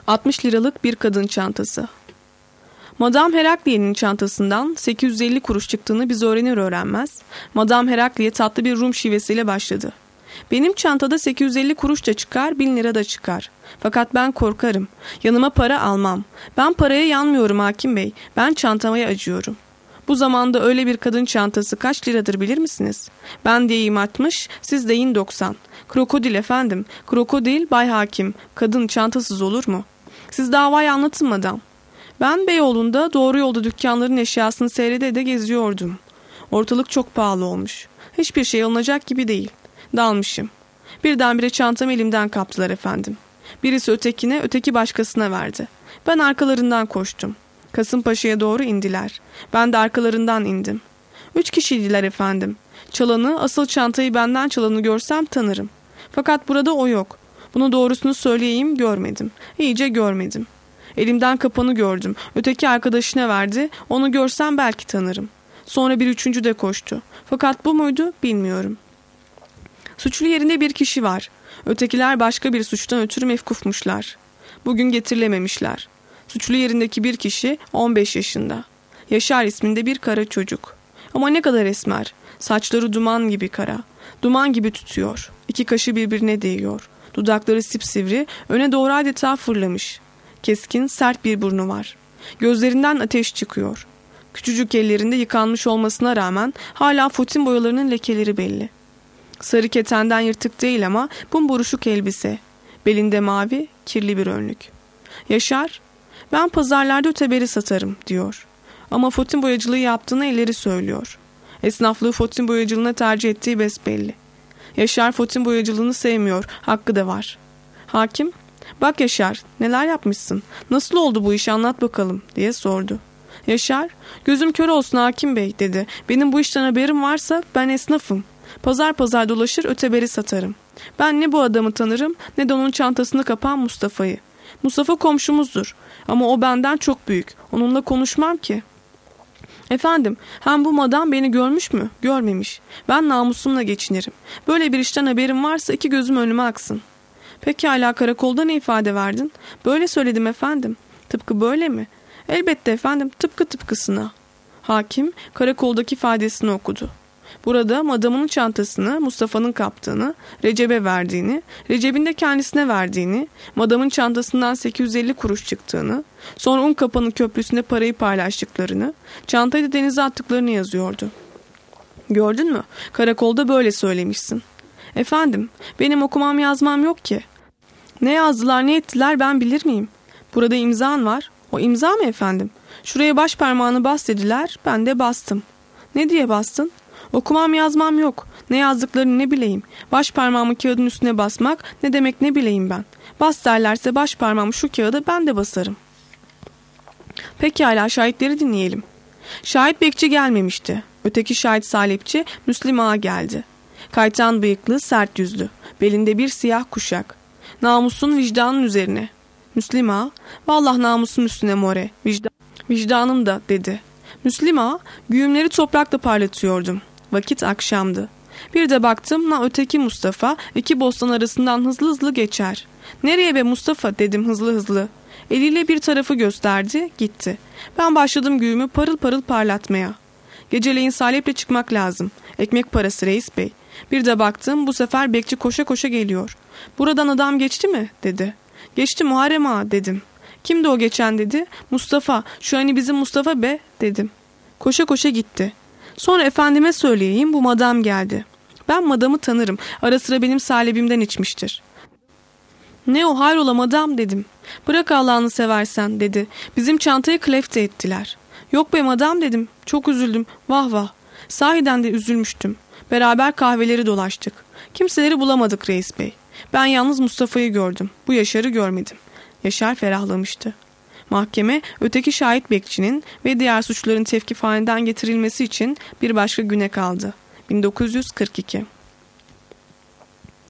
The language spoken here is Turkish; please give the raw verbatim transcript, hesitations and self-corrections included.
altmış liralık bir kadın çantası. Madame Herakliye'nin çantasından sekiz yüz elli kuruş çıktığını biz öğrenir öğrenmez, Madame Herakliye tatlı bir Rum şivesiyle başladı. Benim çantada sekiz yüz elli kuruş da çıkar, bin lira da çıkar. Fakat ben korkarım. Yanıma para almam. Ben paraya yanmıyorum hakim bey. Ben çantamaya acıyorum. Bu zamanda öyle bir kadın çantası kaç liradır bilir misiniz? Ben diyeyim altmış, siz deyin doksan. Krokodil efendim, krokodil bay hakim. Kadın çantasız olur mu? Siz davayı anlatın madam. Ben Beyoğlu'nda doğru yolda dükkanların eşyasını seyrede de geziyordum. Ortalık çok pahalı olmuş. Hiçbir şey alınacak gibi değil. Dalmışım. Birdenbire çantamı elimden kaptılar efendim. Birisi ötekine, öteki başkasına verdi. Ben arkalarından koştum. Kasımpaşa'ya doğru indiler. Ben de arkalarından indim. Üç kişiydiler efendim. Çalanı, asıl çantayı benden çalanı görsem tanırım. Fakat burada o yok. Bunu doğrusunu söyleyeyim, görmedim. İyice görmedim. Elimden kapanı gördüm. Öteki arkadaşına verdi. Onu görsem belki tanırım. Sonra bir üçüncü de koştu. Fakat bu muydu bilmiyorum. Suçlu yerinde bir kişi var. Ötekiler başka bir suçtan ötürü mefkufmuşlar. Bugün getirilememişler. Suçlu yerindeki bir kişi on beş yaşında. Yaşar isminde bir kara çocuk. Ama ne kadar esmer. Saçları duman gibi kara. Duman gibi tutuyor. İki kaşı birbirine değiyor. Dudakları sipsivri, öne doğru adeta fırlamış. Keskin, sert bir burnu var. Gözlerinden ateş çıkıyor. Küçücük ellerinde yıkanmış olmasına rağmen hala fotin boyalarının lekeleri belli. Sarı ketenden yırtık değil ama bumburuşuk elbise. Belinde mavi, kirli bir önlük. Yaşar, ben pazarlarda öteberi satarım diyor. Ama fotin boyacılığı yaptığını elleri söylüyor. Esnaflığı fotin boyacılığına tercih ettiği besbelli. Yaşar fotin boyacılığını sevmiyor, hakkı da var. Hakim, bak Yaşar, neler yapmışsın, nasıl oldu bu iş anlat bakalım diye sordu. Yaşar, gözüm kör olsun hakim bey dedi. Benim bu işten haberim varsa ben esnafım. Pazar pazar dolaşır öteberi satarım. Ben ne bu adamı tanırım ne de onun çantasını kapan Mustafa'yı. Mustafa komşumuzdur ama o benden çok büyük. Onunla konuşmam ki. Efendim, hem bu madam beni görmüş mü? Görmemiş. Ben namusumla geçinirim. Böyle bir işten haberim varsa iki gözüm önüme aksın. Pekala, karakolda ne ifade verdin? Böyle söyledim efendim. Tıpkı böyle mi? Elbette efendim, tıpkı tıpkısına. Hakim karakoldaki ifadesini okudu. Burada madamının çantasını Mustafa'nın kaptığını, Recep'e verdiğini, Recep'in de kendisine verdiğini, madamın çantasından sekiz yüz elli kuruş çıktığını, sonra Unkapanı köprüsünde parayı paylaştıklarını, çantayı da denize attıklarını yazıyordu. Gördün mü? Karakolda böyle söylemişsin. Efendim, benim okumam yazmam yok ki. Ne yazdılar ne ettiler ben bilir miyim? Burada imzan var. O imza mı efendim? Şuraya baş parmağını bas dediler, ben de bastım. Ne diye bastın? Okumam yazmam yok. Ne yazdıklarını ne bileyim. Baş parmağımı kağıdın üstüne basmak ne demek ne bileyim ben. Bas derlerse baş parmağımı şu kağıda ben de basarım. Pekala, şahitleri dinleyelim. Şahit bekçi gelmemişti. Öteki şahit salepçi Müslim Ağa geldi. Kaytan bıyıklı, sert yüzlü. Belinde bir siyah kuşak. Namusun vicdanın üzerine. Müslim Ağa, vallahi namusun üstüne more. Vicdan, vicdanım da dedi. Müslim Ağa, güğümleri toprakla parlatıyordum. Vakit akşamdı. Bir de baktım na öteki Mustafa iki bostan arasından hızlı hızlı geçer. Nereye be Mustafa dedim hızlı hızlı. Eliyle bir tarafı gösterdi, gitti. Ben başladım güğümü parıl parıl parlatmaya. Geceleyin saleple çıkmak lazım. Ekmek parası reis bey. Bir de baktım bu sefer bekçi koşa koşa geliyor. Buradan adam geçti mi dedi. Geçti Muharrem Ağa dedim. Kimdi o geçen dedi. Mustafa, şu hani bizim Mustafa be dedim. Koşa koşa gitti. Sonra efendime söyleyeyim bu madam geldi. Ben madamı tanırım. Ara sıra benim salebimden içmiştir. Ne o hayrola madam dedim. Bırak Allah'ını seversen dedi. Bizim çantayı klefte ettiler. Yok be madam dedim. Çok üzüldüm. Vah vah. Sahiden de üzülmüştüm. Beraber kahveleri dolaştık. Kimseleri bulamadık reis bey. Ben yalnız Mustafa'yı gördüm. Bu Yaşar'ı görmedim. Yaşar ferahlamıştı. Mahkeme öteki şahit bekçinin ve diğer suçların tevkifhaneden getirilmesi için bir başka güne kaldı. bin dokuz yüz kırk iki